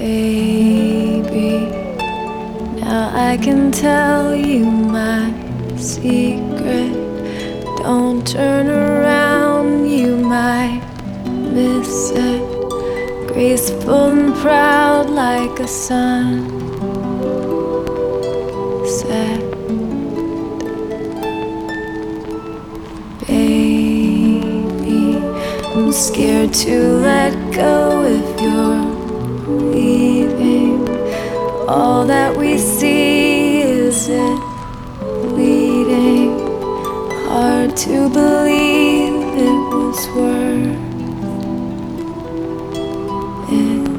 Baby, now I can tell you my secret. Don't turn around, you might miss it. Graceful and proud like a sunset. Baby, I'm scared to let go if you're leaving. All that we see is it bleeding. Hard to believe it was worth it.